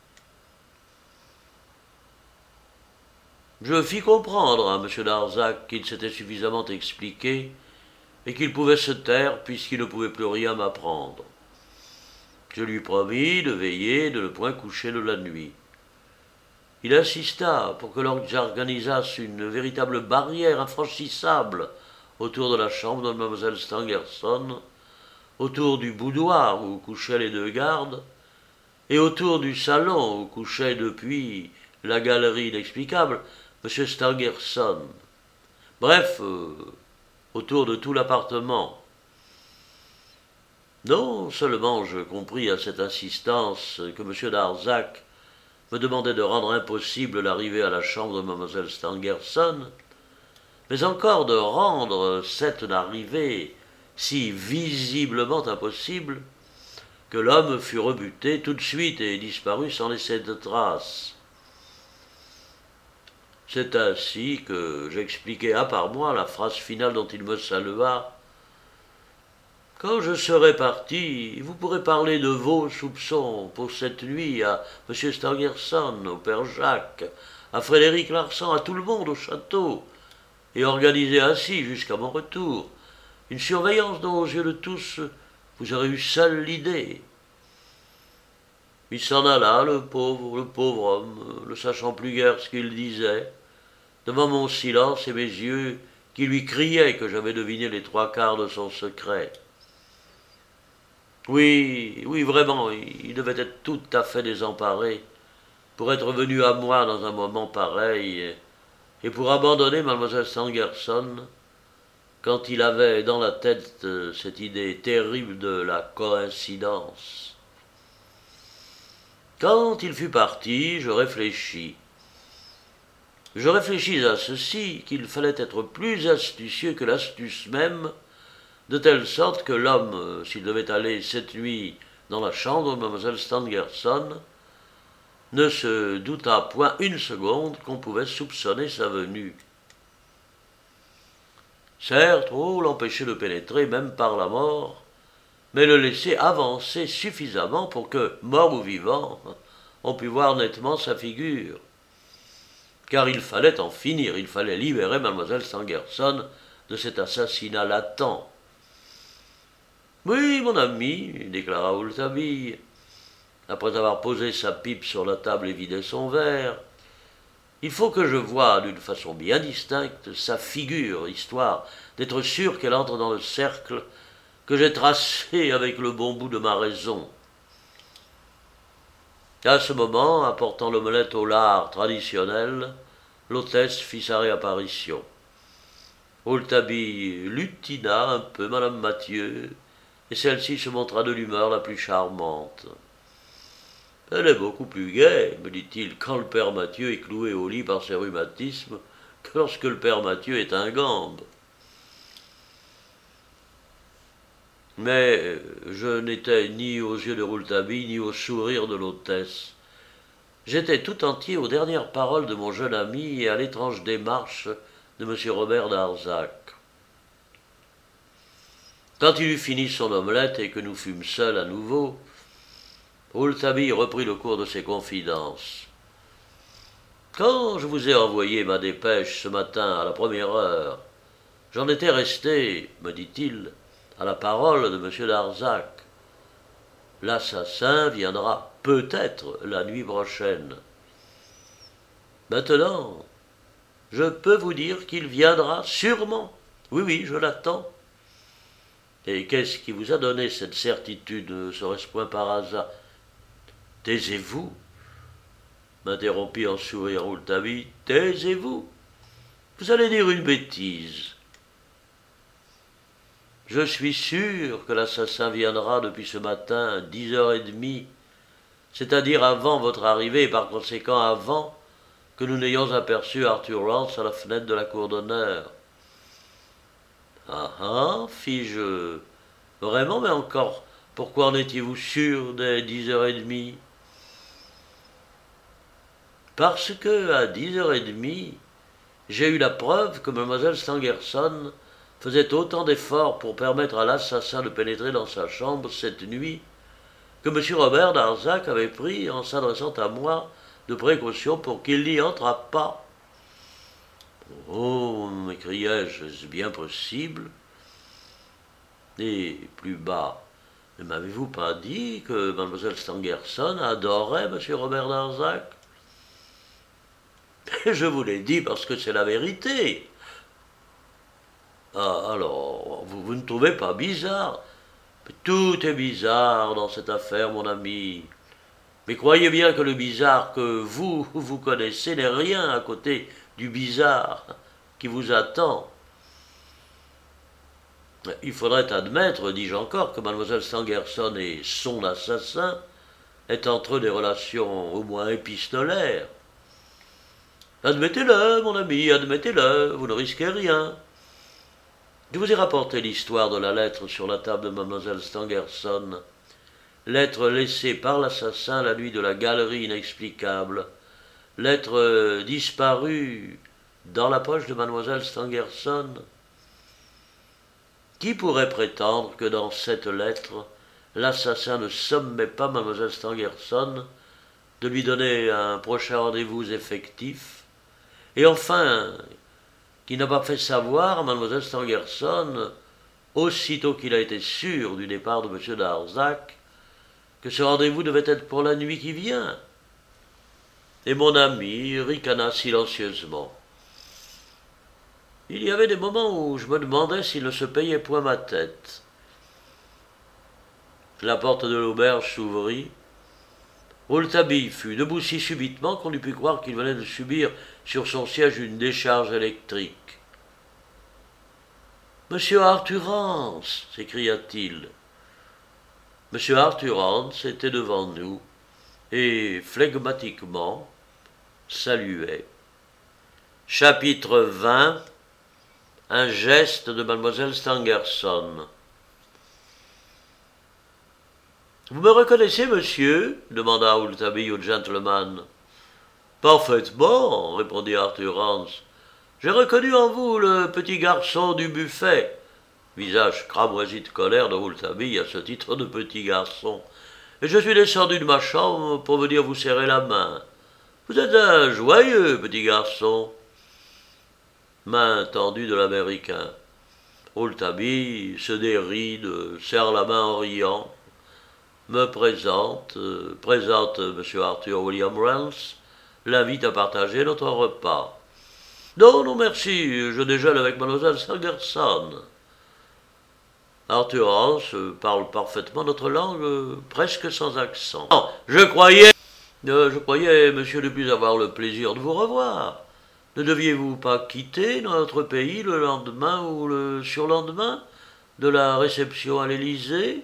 Je fis comprendre à M. Darzac qu'il s'était suffisamment expliqué et qu'il pouvait se taire puisqu'il ne pouvait plus rien m'apprendre. Je lui promis de veiller et de ne point coucher de la nuit. Il insista pour que j'organisasse une véritable barrière infranchissable autour de la chambre de Mlle Stangerson, autour du boudoir où couchaient les deux gardes, et autour du salon où couchait depuis la galerie inexplicable M. Stangerson. Bref, autour de tout l'appartement. Non seulement je compris à cette insistance que M. Darzac me demandait de rendre impossible l'arrivée à la chambre de Mlle Stangerson, mais encore de rendre cette arrivée si visiblement impossible que l'homme fut rebuté tout de suite et disparut sans laisser de traces. C'est ainsi que j'expliquai à part moi la phrase finale dont il me salua. « Quand je serai parti, vous pourrez parler de vos soupçons pour cette nuit à M. Stangerson, au père Jacques, à Frédéric Larsan, à tout le monde au château, et organiser ainsi, jusqu'à mon retour, une surveillance dont, aux yeux de tous, vous aurez eu seul l'idée. » Il s'en alla, le pauvre homme, ne sachant plus guère ce qu'il disait, devant mon silence et mes yeux qui lui criaient que j'avais deviné les trois quarts de son secret. Oui, vraiment, il devait être tout à fait désemparé pour être venu à moi dans un moment pareil et pour abandonner Mlle Stangerson quand il avait dans la tête cette idée terrible de la coïncidence. Quand il fut parti, je réfléchis. Je réfléchis à ceci, qu'il fallait être plus astucieux que l'astuce même, de telle sorte que l'homme, s'il devait aller cette nuit dans la chambre de Mlle Stangerson, ne se douta point une seconde qu'on pouvait soupçonner sa venue. Certes, l'empêcher de pénétrer, même par la mort, mais le laisser avancer suffisamment pour que, mort ou vivant, on pût voir nettement sa figure. Car il fallait en finir, il fallait libérer Mlle Stangerson de cet assassinat latent. « Oui, mon ami, » déclara Rouletabille, après avoir posé sa pipe sur la table et vidé son verre, « il faut que je voie d'une façon bien distincte sa figure, histoire d'être sûr qu'elle entre dans le cercle que j'ai tracé avec le bon bout de ma raison. » À ce moment, apportant l'omelette au lard traditionnel, l'hôtesse fit sa réapparition. Rouletabille lutina un peu Madame Mathieu, et celle-ci se montra de l'humeur la plus charmante. « Elle est beaucoup plus gaie, me dit-il, quand le père Mathieu est cloué au lit par ses rhumatismes, que lorsque le père Mathieu est un gambe. » Mais je n'étais ni aux yeux de Rouletabille, ni au sourire de l'hôtesse. J'étais tout entier aux dernières paroles de mon jeune ami et à l'étrange démarche de M. Robert Darzac. Quand il eut fini son omelette et que nous fûmes seuls à nouveau, Rouletabille reprit le cours de ses confidences. « Quand je vous ai envoyé ma dépêche ce matin à la première heure, j'en étais resté, me dit-il, à la parole de M. Darzac. L'assassin viendra peut-être la nuit prochaine. Maintenant, je peux vous dire qu'il viendra sûrement. Oui, je l'attends. Et qu'est-ce qui vous a donné cette certitude, ne serait-ce point par hasard? Taisez-vous, m'interrompit en souriant Rouletabille. Taisez-vous. Vous allez dire une bêtise. Je suis sûr que l'assassin viendra depuis ce matin à 10h30, c'est-à-dire avant votre arrivée et par conséquent avant que nous n'ayons aperçu Arthur Rance à la fenêtre de la cour d'honneur. Ah, fis-je. Vraiment, mais encore, pourquoi en étiez-vous sûr dès 10h30? Parce que, à 10h30, j'ai eu la preuve que Mlle Stangerson faisait autant d'efforts pour permettre à l'assassin de pénétrer dans sa chambre cette nuit que M. Robert Darzac avait pris en s'adressant à moi de précaution pour qu'il n'y entrât pas. Oh, m'écriai-je, est-ce bien possible? Et plus bas, Ne m'avez-vous pas dit que mademoiselle Stangerson adorait M. Robert Darzac? Je vous l'ai dit parce que c'est la vérité. Ah, alors, vous ne trouvez pas bizarre? Tout est bizarre dans cette affaire, mon ami. Mais croyez bien que le bizarre que vous connaissez n'est rien à côté du bizarre qui vous attend. Il faudrait admettre, dis-je encore, que mademoiselle Stangerson et son assassin aient entre eux des relations au moins épistolaires. Admettez-le, mon ami, admettez-le, vous ne risquez rien. Je vous ai rapporté l'histoire de la lettre sur la table de mademoiselle Stangerson. Lettre laissée par l'assassin la nuit de la galerie inexplicable. Lettre disparue dans la poche de mademoiselle Stangerson. Qui pourrait prétendre que dans cette lettre, l'assassin ne sommait pas mademoiselle Stangerson de lui donner un prochain rendez-vous effectif, et enfin, qui n'a pas fait savoir à mademoiselle Stangerson, aussitôt qu'il a été sûr du départ de M. Darzac, que ce rendez-vous devait être pour la nuit qui vient. Et mon ami ricana silencieusement. Il y avait des moments où je me demandais s'il ne se payait point ma tête. La porte de l'auberge s'ouvrit. Rouletabille fut debout si subitement qu'on eût pu croire qu'il venait de subir sur son siège une décharge électrique. « Monsieur Arthur Rance !» s'écria-t-il. Monsieur Arthur Rance était devant nous et, flegmatiquement, saluait. Chapitre 20. Un geste de mademoiselle Stangerson. « Vous me reconnaissez, monsieur » demanda Rouletabille au gentleman. « Parfaitement, » répondit Arthur Rance. « J'ai reconnu en vous le petit garçon du buffet. » Visage cramoisi de colère de Rouletabille à ce titre de petit garçon. « Et je suis descendu de ma chambre pour venir vous serrer la main. Vous êtes un joyeux petit garçon. » Main tendue de l'Américain. Rouletabille se déride, serre la main en riant, me présente M. Arthur William Rance, l'invite à partager notre repas. Non, non, merci, je déjeune avec mademoiselle Stangerson. Arthur Rance parle parfaitement notre langue, presque sans accent. Non, je croyais, monsieur, ne plus avoir le plaisir de vous revoir. Ne deviez-vous pas quitter notre pays le lendemain ou le surlendemain de la réception à l'Élysée?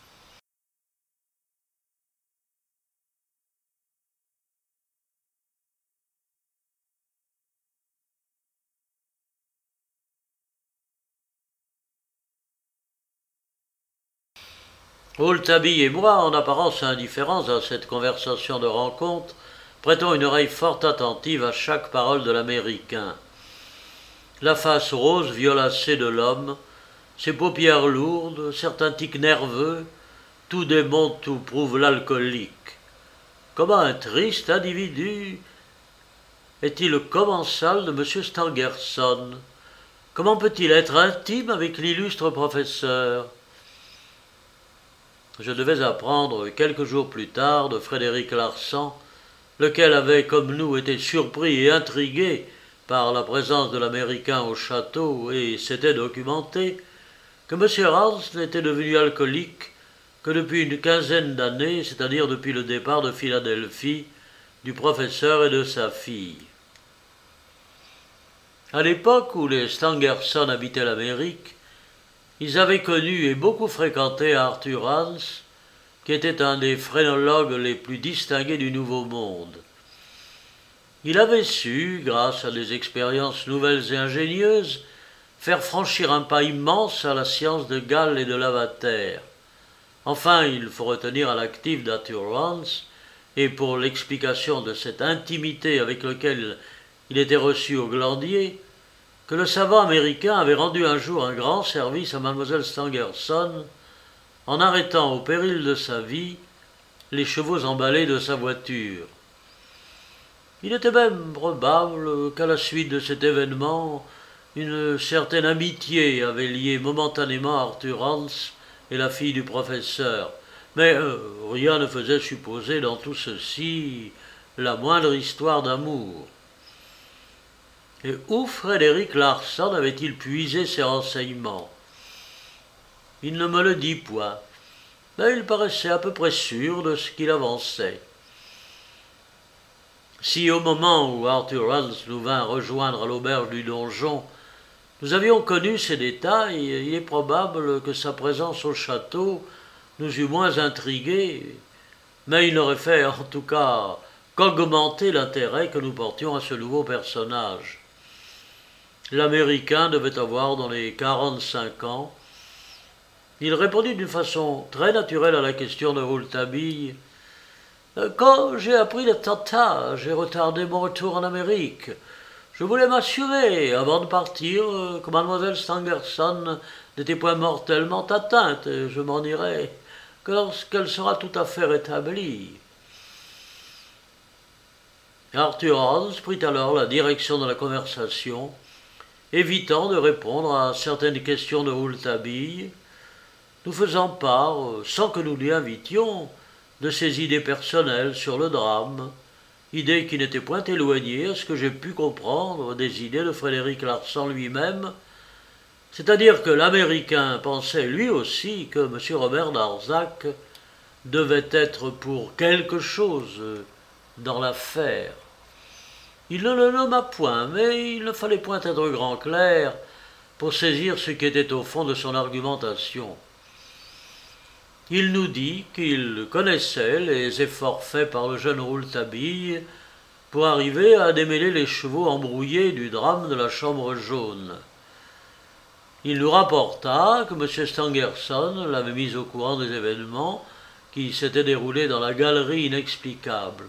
Rouletabille et moi, en apparence indifférents à cette conversation de rencontre, prêtons une oreille fort attentive à chaque parole de l'Américain. La face rose violacée de l'homme, ses paupières lourdes, certains tics nerveux, tout démontre, tout prouve l'alcoolique. Comment un triste individu est-il le commensal de M. Stangerson? Comment peut-il être intime avec l'illustre professeur? Je devais apprendre quelques jours plus tard de Frédéric Larsan, lequel avait, comme nous, été surpris et intrigué par la présence de l'Américain au château et s'était documenté, que M. Rance n'était devenu alcoolique que depuis une quinzaine d'années, c'est-à-dire depuis le départ de Philadelphie du professeur et de sa fille. À l'époque où les Stangerson habitaient l'Amérique, ils avaient connu et beaucoup fréquenté Arthur Rance, qui était un des phrénologues les plus distingués du Nouveau Monde. Il avait su, grâce à des expériences nouvelles et ingénieuses, faire franchir un pas immense à la science de Gall et de Lavater. Enfin, il faut retenir à l'actif d'Arthur Rance, et pour l'explication de cette intimité avec laquelle il était reçu au Glandier, que le savant américain avait rendu un jour un grand service à mademoiselle Stangerson en arrêtant au péril de sa vie les chevaux emballés de sa voiture. Il était même probable qu'à la suite de cet événement, une certaine amitié avait lié momentanément Arthur Rance et la fille du professeur. Mais rien ne faisait supposer dans tout ceci la moindre histoire d'amour. Et où Frédéric Larsan avait-il puisé ses renseignements? Il ne me le dit point, mais il paraissait à peu près sûr de ce qu'il avançait. Si au moment où Arthur Rance nous vint rejoindre à l'auberge du donjon, nous avions connu ces détails, il est probable que sa présence au château nous eût moins intrigués, mais il n'aurait fait en tout cas qu'augmenter l'intérêt que nous portions à ce nouveau personnage. L'Américain devait avoir dans les 45 ans. Il répondit d'une façon très naturelle à la question de Rouletabille. Quand j'ai appris l'attentat, j'ai retardé mon retour en Amérique. Je voulais m'assurer, avant de partir, que mademoiselle Stangerson n'était point mortellement atteinte, et je m'en irai que lorsqu'elle sera tout à fait rétablie. Arthur Hans prit alors la direction de la conversation, évitant de répondre à certaines questions de Rouletabille, nous faisant part, sans que nous l'y invitions, de ses idées personnelles sur le drame, idées qui n'étaient point éloignées, à ce que j'ai pu comprendre, des idées de Frédéric Larsan lui-même, c'est-à-dire que l'Américain pensait lui aussi que M. Robert Darzac devait être pour quelque chose dans l'affaire. Il ne le nomma point, mais il ne fallait point être grand clerc pour saisir ce qui était au fond de son argumentation. Il nous dit qu'il connaissait les efforts faits par le jeune Rouletabille pour arriver à démêler les chevaux embrouillés du drame de la Chambre jaune. Il nous rapporta que M. Stangerson l'avait mis au courant des événements qui s'étaient déroulés dans la galerie inexplicable.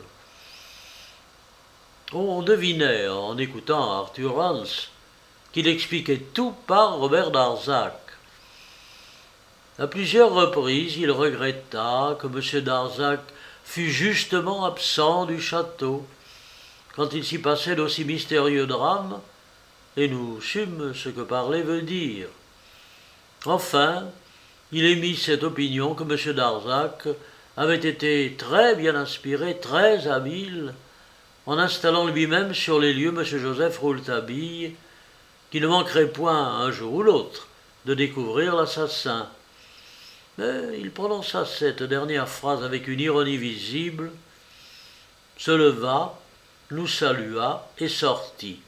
On devinait, en écoutant Arthur Rance, qu'il expliquait tout par Robert Darzac. À plusieurs reprises, il regretta que M. Darzac fût justement absent du château, quand il s'y passait d'aussi mystérieux drames, et nous sûmes ce que parler veut dire. Enfin, il émit cette opinion que M. Darzac avait été très bien inspiré, très habile, en installant lui-même sur les lieux M. Joseph Rouletabille, qui ne manquerait point, un jour ou l'autre, de découvrir l'assassin. Mais il prononça cette dernière phrase avec une ironie visible, se leva, nous salua et sortit.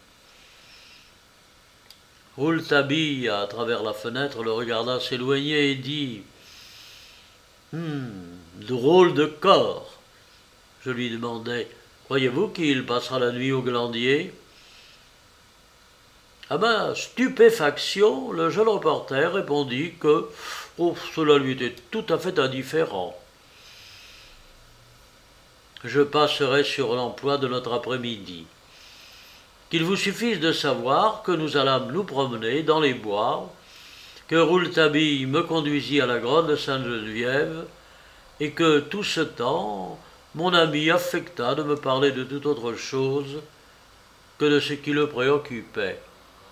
Rouletabille, à travers la fenêtre, le regarda s'éloigner et dit « drôle de corps !» Je lui demandai « Croyez-vous qu'il passera la nuit au Glandier ?» À ma stupéfaction, le jeune reporter répondit que cela lui était tout à fait indifférent. Je passerai sur l'emploi de notre après-midi. Qu'il vous suffise de savoir que nous allâmes nous promener dans les bois, que Rouletabille me conduisit à la grotte de Sainte-Geneviève, et que tout ce temps, mon ami affecta de me parler de toute autre chose que de ce qui le préoccupait.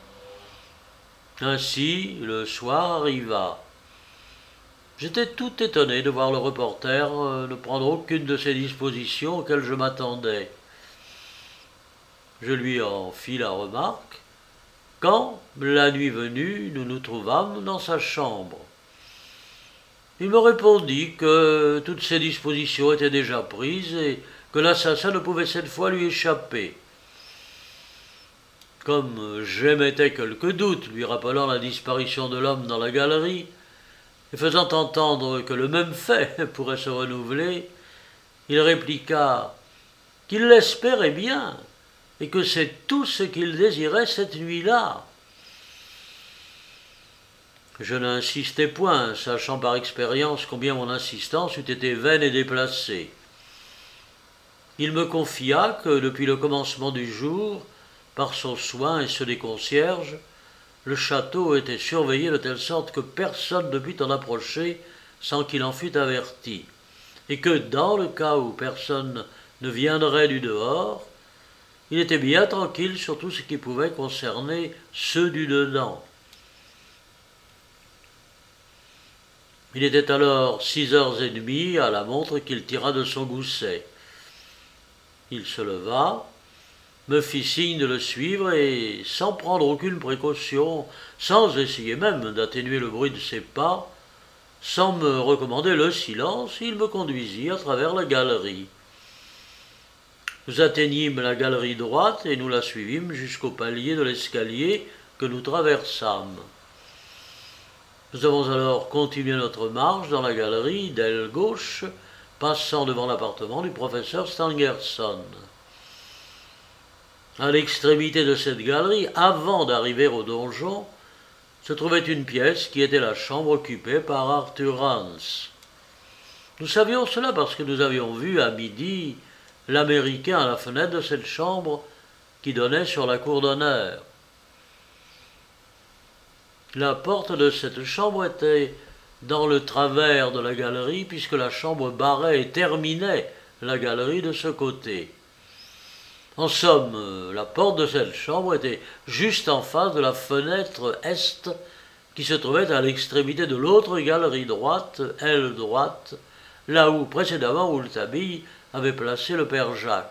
Ainsi, le soir arriva. J'étais tout étonné de voir le reporter ne prendre aucune de ces dispositions auxquelles je m'attendais. Je lui en fis la remarque quand, la nuit venue, nous nous trouvâmes dans sa chambre. Il me répondit que toutes ces dispositions étaient déjà prises et que l'assassin ne pouvait cette fois lui échapper. Comme j'émettais quelques doutes, lui rappelant la disparition de l'homme dans la galerie, et faisant entendre que le même fait pourrait se renouveler, il répliqua qu'il l'espérait bien, et que c'est tout ce qu'il désirait cette nuit-là. Je n'insistai point, sachant par expérience combien mon insistance eût été vaine et déplacée. Il me confia que depuis le commencement du jour, par son soin et ceux des concierges, le château était surveillé de telle sorte que personne ne put en approcher sans qu'il en fût averti, et que dans le cas où personne ne viendrait du dehors, il était bien tranquille sur tout ce qui pouvait concerner ceux du dedans. Il était alors 6h30 à la montre qu'il tira de son gousset. Il se leva, me fit signe de le suivre et, sans prendre aucune précaution, sans essayer même d'atténuer le bruit de ses pas, sans me recommander le silence, il me conduisit à travers la galerie. Nous atteignîmes la galerie droite et nous la suivîmes jusqu'au palier de l'escalier que nous traversâmes. Nous avons alors continué notre marche dans la galerie d'aile gauche, passant devant l'appartement du professeur Stangerson. À l'extrémité de cette galerie, avant d'arriver au donjon, se trouvait une pièce qui était la chambre occupée par Arthur Rance. Nous savions cela parce que nous avions vu à midi l'Américain à la fenêtre de cette chambre qui donnait sur la cour d'honneur. La porte de cette chambre était dans le travers de la galerie puisque la chambre barrait et terminait la galerie de ce côté. En somme, la porte de cette chambre était juste en face de la fenêtre est qui se trouvait à l'extrémité de l'autre galerie droite, aile droite, là où précédemment Rouletabille avait placé le père Jacques.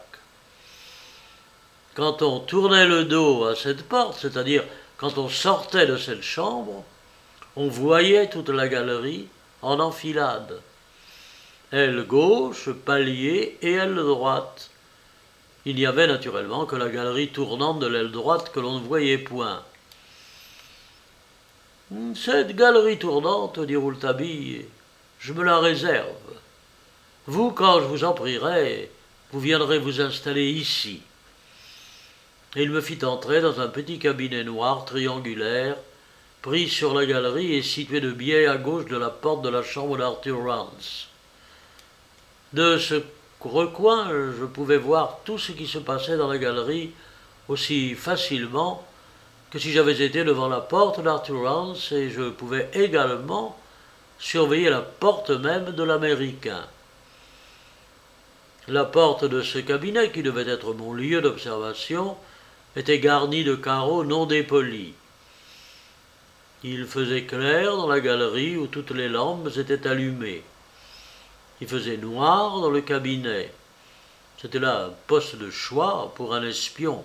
Quand on tournait le dos à cette porte, c'est-à-dire quand on sortait de cette chambre, on voyait toute la galerie en enfilade. Aile gauche, palier et aile droite. Il n'y avait naturellement que la galerie tournante de l'aile droite que l'on ne voyait point. Cette galerie tournante, dit Rouletabille, je me la réserve. Vous, quand je vous en prierai, vous viendrez vous installer ici. Et il me fit entrer dans un petit cabinet noir triangulaire, pris sur la galerie et situé de biais à gauche de la porte de la chambre d'Arthur Rance. De ce recoin, je pouvais voir tout ce qui se passait dans la galerie aussi facilement que si j'avais été devant la porte d'Arthur Rance, et je pouvais également surveiller la porte même de l'Américain. La porte de ce cabinet, qui devait être mon lieu d'observation, était garnie de carreaux non dépolis. Il faisait clair dans la galerie où toutes les lampes étaient allumées. Il faisait noir dans le cabinet. C'était là un poste de choix pour un espion.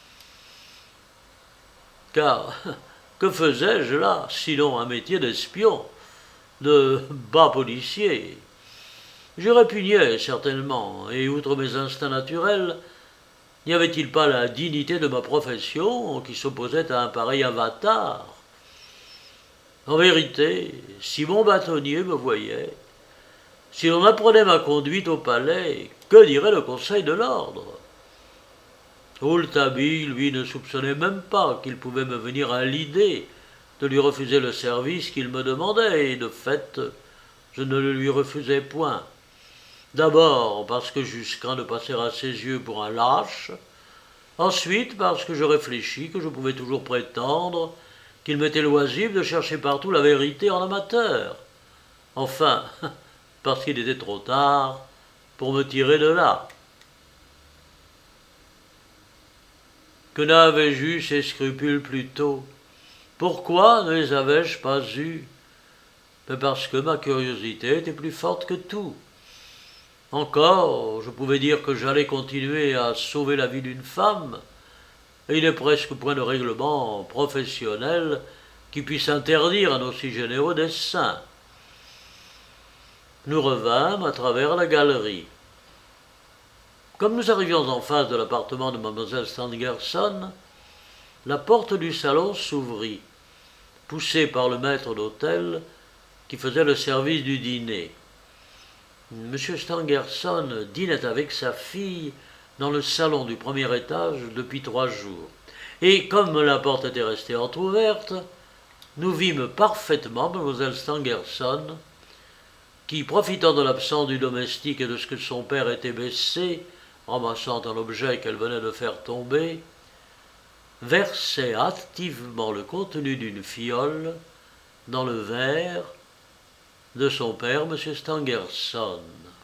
Car que faisais-je là, sinon un métier d'espion, de bas policier? Je répugnais certainement, et outre mes instincts naturels, n'y avait-il pas la dignité de ma profession qui s'opposait à un pareil avatar? En vérité, si mon bâtonnier me voyait, si l'on apprenait ma conduite au palais, que dirait le Conseil de l'Ordre? Rouletabille, lui, ne soupçonnait même pas qu'il pouvait me venir à l'idée de lui refuser le service qu'il me demandait, et de fait, je ne le lui refusai point. D'abord parce que j'eusse craint de passer à ses yeux pour un lâche, ensuite parce que je réfléchis que je pouvais toujours prétendre qu'il m'était loisible de chercher partout la vérité en amateur. Enfin, parce qu'il était trop tard pour me tirer de là. Que n'avais-je eu ces scrupules plus tôt? Pourquoi ne les avais-je pas eus? Mais parce que ma curiosité était plus forte que tout. Encore, je pouvais dire que j'allais continuer à sauver la vie d'une femme, et il n'est presque point de règlement professionnel qui puisse interdire un aussi généreux dessein. Nous revînmes à travers la galerie. Comme nous arrivions en face de l'appartement de Mlle Stangerson, la porte du salon s'ouvrit, poussée par le maître d'hôtel qui faisait le service du dîner. M. Stangerson dînait avec sa fille dans le salon du premier étage depuis 3 jours. Et comme la porte était restée entr'ouverte, nous vîmes parfaitement Mlle Stangerson, qui, profitant de l'absence du domestique et de ce que son père était baissé, ramassant un objet qu'elle venait de faire tomber, versait hâtivement le contenu d'une fiole dans le verre de son père, M. Stangerson.